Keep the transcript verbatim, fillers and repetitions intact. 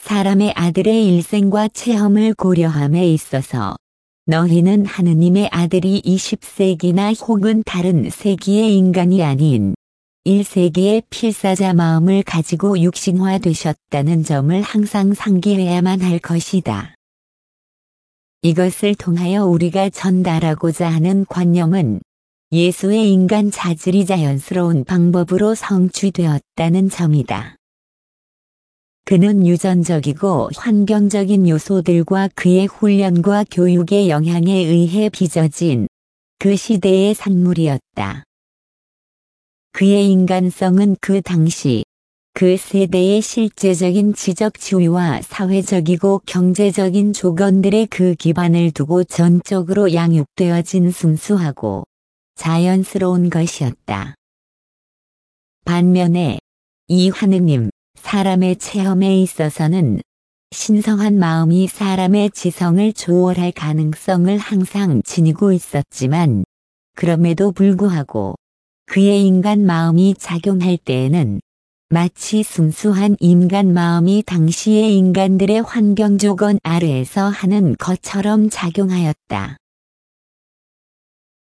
사람의 아들의 일생과 체험을 고려함에 있어서 너희는 하느님의 아들이 이십 세기나 혹은 다른 세기의 인간이 아닌 일 세기의 필사자 마음을 가지고 육신화되셨다는 점을 항상 상기해야만 할 것이다. 이것을 통하여 우리가 전달하고자 하는 관념은 예수의 인간 자질이 자연스러운 방법으로 성취되었다는 점이다. 그는 유전적이고 환경적인 요소들과 그의 훈련과 교육의 영향에 의해 빚어진 그 시대의 산물이었다. 그의 인간성은 그 당시, 그 세대의 실제적인 지적지위와 사회적이고 경제적인 조건들의 그 기반을 두고 전적으로 양육되어진 순수하고 자연스러운 것이었다. 반면에 이 하느님, 사람의 체험에 있어서는 신성한 마음이 사람의 지성을 초월할 가능성을 항상 지니고 있었지만 그럼에도 불구하고 그의 인간 마음이 작용할 때에는 마치 순수한 인간 마음이 당시의 인간들의 환경 조건 아래에서 하는 것처럼 작용하였다.